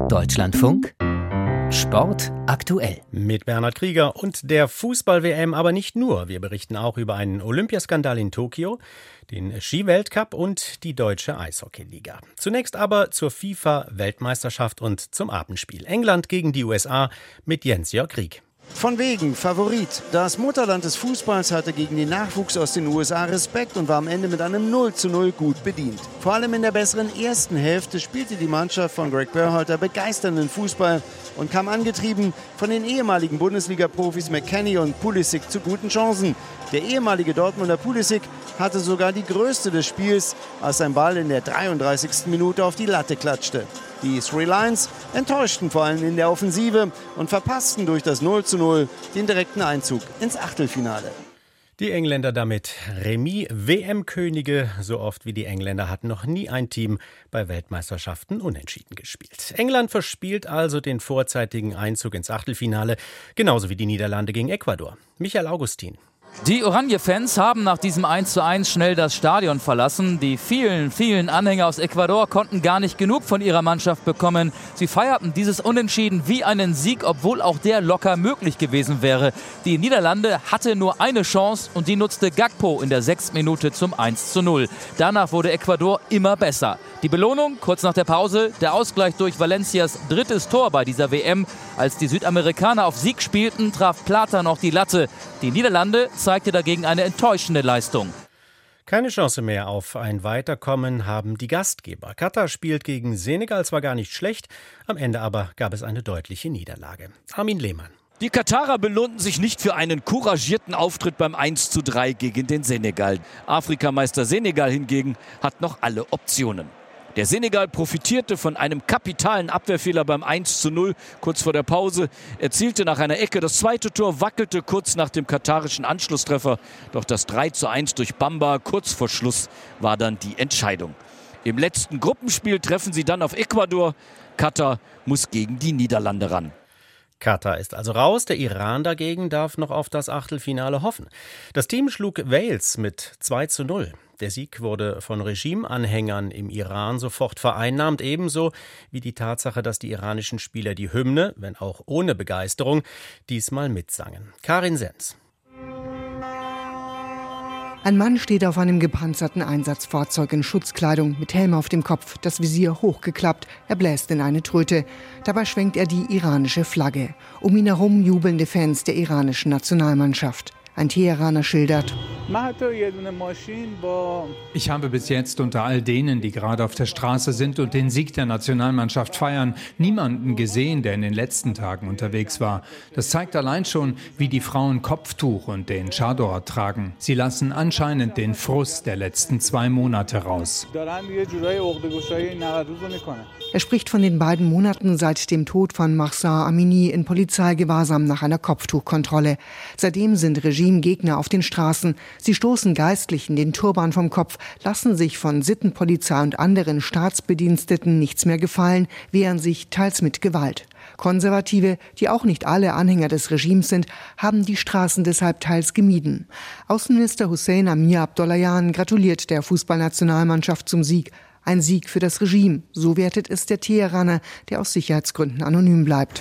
Deutschlandfunk Sport aktuell. Mit Bernhard Krieger und der Fußball-WM, aber nicht nur. Wir berichten auch über einen Olympiaskandal in Tokio, den Ski-Weltcup und die deutsche Eishockeyliga. Zunächst aber zur FIFA-Weltmeisterschaft und zum Abendspiel. England gegen die USA mit Jens-Jörg Rieck. Von wegen Favorit. Das Mutterland des Fußballs hatte gegen den Nachwuchs aus den USA Respekt und war am Ende mit einem 0:0 gut bedient. Vor allem in der besseren ersten Hälfte spielte die Mannschaft von Greg Berhalter begeisternden Fußball und kam angetrieben von den ehemaligen Bundesliga-Profis McKennie und Pulisic zu guten Chancen. Der ehemalige Dortmunder Pulisic hatte sogar die größte des Spiels, als sein Ball in der 33. Minute auf die Latte klatschte. Die Three Lions enttäuschten vor allem in der Offensive und verpassten durch das 0:0 den direkten Einzug ins Achtelfinale. Die Engländer damit Remis, WM-Könige. So oft wie die Engländer hatten noch nie ein Team bei Weltmeisterschaften unentschieden gespielt. England verspielt also den vorzeitigen Einzug ins Achtelfinale, genauso wie die Niederlande gegen Ecuador. Michael Augustin. Die Oranje-Fans haben nach diesem 1:1 schnell das Stadion verlassen. Die vielen Anhänger aus Ecuador konnten gar nicht genug von ihrer Mannschaft bekommen. Sie feierten dieses Unentschieden wie einen Sieg, obwohl auch der locker möglich gewesen wäre. Die Niederlande hatte nur eine Chance und die nutzte Gakpo in der 6. Minute zum 1:0. Danach wurde Ecuador immer besser. Die Belohnung kurz nach der Pause, der Ausgleich durch Valencias drittes Tor bei dieser WM. Als die Südamerikaner auf Sieg spielten, traf Plata noch die Latte. Die Niederlande zeigte dagegen eine enttäuschende Leistung. Keine Chance mehr auf ein Weiterkommen haben die Gastgeber. Katar spielt gegen Senegal zwar gar nicht schlecht, am Ende aber gab es eine deutliche Niederlage. Armin Lehmann. Die Katarer belohnten sich nicht für einen couragierten Auftritt beim 1:3 gegen den Senegal. Afrikameister Senegal hingegen hat noch alle Optionen. Der Senegal profitierte von einem kapitalen Abwehrfehler beim 1:0 kurz vor der Pause, erzielte nach einer Ecke das zweite Tor, wackelte kurz nach dem katarischen Anschlusstreffer. Doch das 3:1 durch Bamba kurz vor Schluss war dann die Entscheidung. Im letzten Gruppenspiel treffen sie dann auf Ecuador. Katar muss gegen die Niederlande ran. Katar ist also raus, der Iran dagegen darf noch auf das Achtelfinale hoffen. Das Team schlug Wales mit 2:0. Der Sieg wurde von Regimeanhängern im Iran sofort vereinnahmt, ebenso wie die Tatsache, dass die iranischen Spieler die Hymne, wenn auch ohne Begeisterung, diesmal mitsangen. Karin Sens. Ein Mann steht auf einem gepanzerten Einsatzfahrzeug in Schutzkleidung mit Helm auf dem Kopf, das Visier hochgeklappt. Er bläst in eine Tröte. Dabei schwenkt er die iranische Flagge. Um ihn herum jubelnde Fans der iranischen Nationalmannschaft. Ein Teheraner schildert: Ich habe bis jetzt unter all denen, die gerade auf der Straße sind und den Sieg der Nationalmannschaft feiern, niemanden gesehen, der in den letzten Tagen unterwegs war. Das zeigt allein schon, wie die Frauen Kopftuch und den Chador tragen. Sie lassen anscheinend den Frust der letzten 2 Monate raus. Er spricht von den beiden Monaten seit dem Tod von Mahsa Amini in Polizeigewahrsam nach einer Kopftuchkontrolle. Seitdem sind Regimegegner auf den Straßen. Sie stoßen Geistlichen den Turban vom Kopf, lassen sich von Sittenpolizei und anderen Staatsbediensteten nichts mehr gefallen, wehren sich teils mit Gewalt. Konservative, die auch nicht alle Anhänger des Regimes sind, haben die Straßen deshalb teils gemieden. Außenminister Hussein Amir Abdollahian gratuliert der Fußballnationalmannschaft zum Sieg. Ein Sieg für das Regime, so wertet es der Teheraner, der aus Sicherheitsgründen anonym bleibt.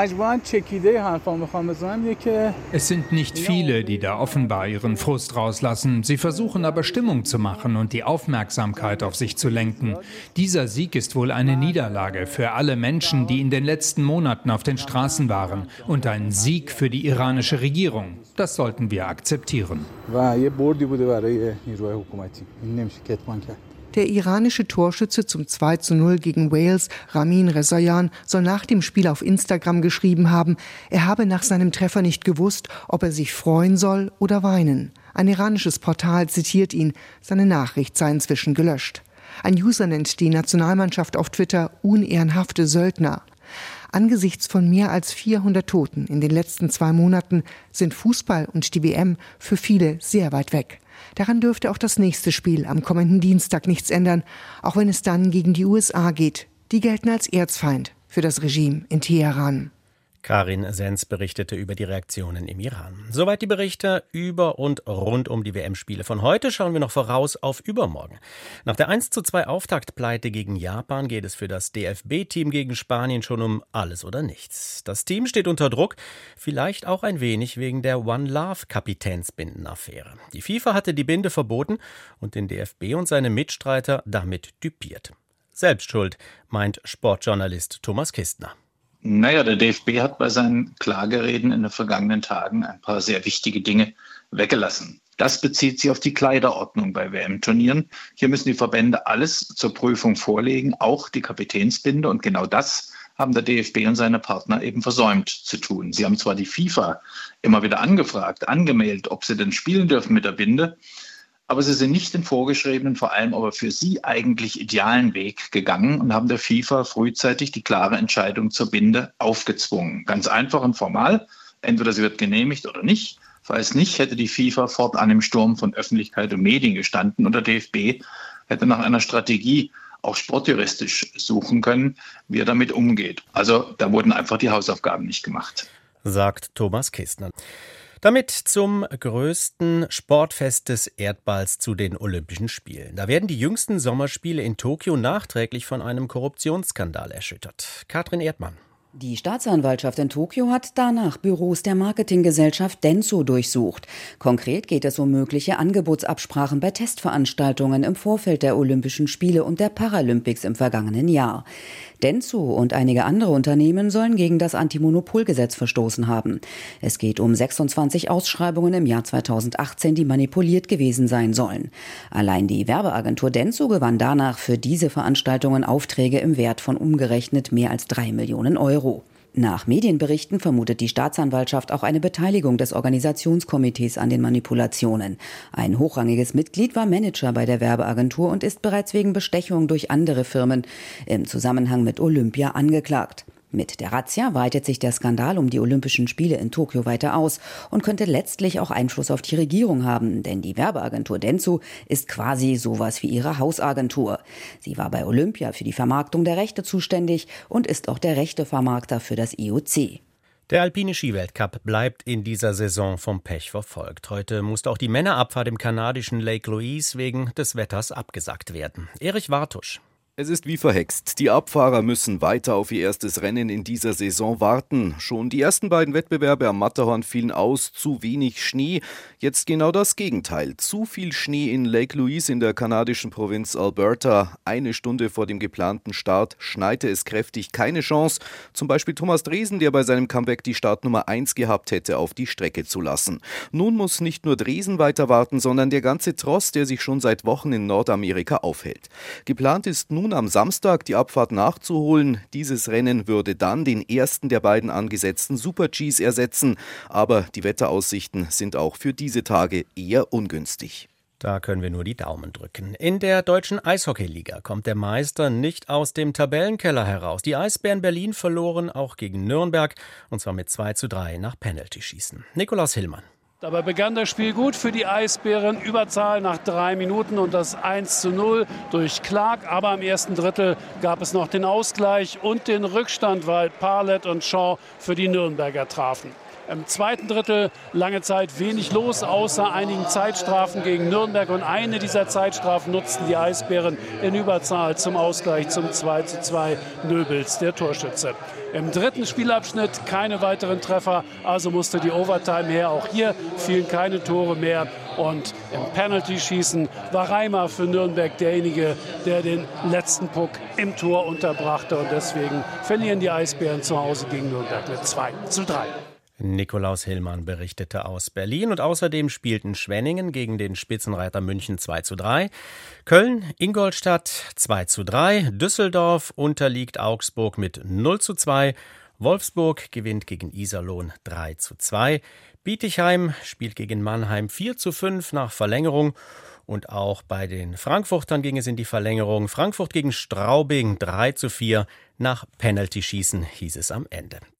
Es sind nicht viele, die da offenbar ihren Frust rauslassen. Sie versuchen aber Stimmung zu machen und die Aufmerksamkeit auf sich zu lenken. Dieser Sieg ist wohl eine Niederlage für alle Menschen, die in den letzten Monaten auf den Straßen waren. Und ein Sieg für die iranische Regierung. Das sollten wir akzeptieren. Der iranische Torschütze zum 2:0 gegen Wales, Ramin Rezaeian, soll nach dem Spiel auf Instagram geschrieben haben, er habe nach seinem Treffer nicht gewusst, ob er sich freuen soll oder weinen. Ein iranisches Portal zitiert ihn, seine Nachricht sei inzwischen gelöscht. Ein User nennt die Nationalmannschaft auf Twitter unehrenhafte Söldner. Angesichts von mehr als 400 Toten in den letzten 2 Monaten sind Fußball und die WM für viele sehr weit weg. Daran dürfte auch das nächste Spiel am kommenden Dienstag nichts ändern, auch wenn es dann gegen die USA geht. Die gelten als Erzfeind für das Regime in Teheran. Karin Sens berichtete über die Reaktionen im Iran. Soweit die Berichte über und rund um die WM-Spiele von heute. Schauen wir noch voraus auf übermorgen. Nach der 1:2 Auftaktpleite gegen Japan geht es für das DFB-Team gegen Spanien schon um alles oder nichts. Das Team steht unter Druck, vielleicht auch ein wenig wegen der One Love-Kapitänsbindenaffäre. Die FIFA hatte die Binde verboten und den DFB und seine Mitstreiter damit düpiert. Selbst schuld, meint Sportjournalist Thomas Kistner. Naja, der DFB hat bei seinen Klagereden in den vergangenen Tagen ein paar sehr wichtige Dinge weggelassen. Das bezieht sich auf die Kleiderordnung bei WM-Turnieren. Hier müssen die Verbände alles zur Prüfung vorlegen, auch die Kapitänsbinde. Und genau das haben der DFB und seine Partner eben versäumt zu tun. Sie haben zwar die FIFA immer wieder angefragt, angemeldet, ob sie denn spielen dürfen mit der Binde, aber sie sind nicht den vorgeschriebenen, vor allem aber für sie eigentlich idealen Weg gegangen und haben der FIFA frühzeitig die klare Entscheidung zur Binde aufgezwungen. Ganz einfach und formal, entweder sie wird genehmigt oder nicht. Falls nicht, hätte die FIFA fortan im Sturm von Öffentlichkeit und Medien gestanden und der DFB hätte nach einer Strategie auch sportjuristisch suchen können, wie er damit umgeht. Also da wurden einfach die Hausaufgaben nicht gemacht. Sagt Thomas Kistner. Damit zum größten Sportfest des Erdballs zu den Olympischen Spielen. Da werden die jüngsten Sommerspiele in Tokio nachträglich von einem Korruptionsskandal erschüttert. Katrin Erdmann. Die Staatsanwaltschaft in Tokio hat danach Büros der Marketinggesellschaft Denso durchsucht. Konkret geht es um mögliche Angebotsabsprachen bei Testveranstaltungen im Vorfeld der Olympischen Spiele und der Paralympics im vergangenen Jahr. Denso und einige andere Unternehmen sollen gegen das Antimonopolgesetz verstoßen haben. Es geht um 26 Ausschreibungen im Jahr 2018, die manipuliert gewesen sein sollen. Allein die Werbeagentur Denso gewann danach für diese Veranstaltungen Aufträge im Wert von umgerechnet mehr als 3 Millionen Euro. Nach Medienberichten vermutet die Staatsanwaltschaft auch eine Beteiligung des Organisationskomitees an den Manipulationen. Ein hochrangiges Mitglied war Manager bei der Werbeagentur und ist bereits wegen Bestechung durch andere Firmen im Zusammenhang mit Olympia angeklagt. Mit der Razzia weitet sich der Skandal um die Olympischen Spiele in Tokio weiter aus und könnte letztlich auch Einfluss auf die Regierung haben, denn die Werbeagentur Denso ist quasi sowas wie ihre Hausagentur. Sie war bei Olympia für die Vermarktung der Rechte zuständig und ist auch der Rechtevermarkter für das IOC. Der alpine Skiweltcup bleibt in dieser Saison vom Pech verfolgt. Heute musste auch die Männerabfahrt im kanadischen Lake Louise wegen des Wetters abgesagt werden. Erich Wartusch. Es ist wie verhext. Die Abfahrer müssen weiter auf ihr erstes Rennen in dieser Saison warten. Schon die ersten beiden Wettbewerbe am Matterhorn fielen aus, zu wenig Schnee. Jetzt genau das Gegenteil. Zu viel Schnee in Lake Louise in der kanadischen Provinz Alberta. 1 Stunde vor dem geplanten Start schneite es kräftig, keine Chance. Zum Beispiel Thomas Dresen, der bei seinem Comeback die Startnummer 1 gehabt hätte, auf die Strecke zu lassen. Nun muss nicht nur Dresen weiter warten, sondern der ganze Tross, der sich schon seit Wochen in Nordamerika aufhält. Geplant ist nun am Samstag die Abfahrt nachzuholen. Dieses Rennen würde dann den ersten der beiden angesetzten Super-Gs ersetzen. Aber die Wetteraussichten sind auch für diese Tage eher ungünstig. Da können wir nur die Daumen drücken. In der deutschen Eishockeyliga kommt der Meister nicht aus dem Tabellenkeller heraus. Die Eisbären Berlin verloren auch gegen Nürnberg, und zwar mit 2:3 nach Penalty-Schießen. Nikolaus Hillmann. Dabei begann das Spiel gut für die Eisbären. Überzahl nach 3 Minuten und das 1:0 durch Clark. Aber im ersten Drittel gab es noch den Ausgleich und den Rückstand, weil Parlett und Shaw für die Nürnberger trafen. Im zweiten Drittel lange Zeit wenig los, außer einigen Zeitstrafen gegen Nürnberg. Und eine dieser Zeitstrafen nutzten die Eisbären in Überzahl zum Ausgleich zum 2:2 Nöbels, der Torschütze. Im dritten Spielabschnitt keine weiteren Treffer, also musste die Overtime her. Auch hier fielen keine Tore mehr. Und im Penalty-Schießen war Reimer für Nürnberg derjenige, der den letzten Puck im Tor unterbrachte. Und deswegen verlieren die Eisbären zu Hause gegen Nürnberg mit 2:3. Nikolaus Hillmann berichtete aus Berlin und außerdem spielten Schwenningen gegen den Spitzenreiter München 2:3, Köln, Ingolstadt 2:3, Düsseldorf unterliegt Augsburg mit 0:2, Wolfsburg gewinnt gegen Iserlohn 3:2, Bietigheim spielt gegen Mannheim 4:5 nach Verlängerung. Und auch bei den Frankfurtern ging es in die Verlängerung. Frankfurt gegen Straubing 3:4 nach Penalty-Schießen hieß es am Ende.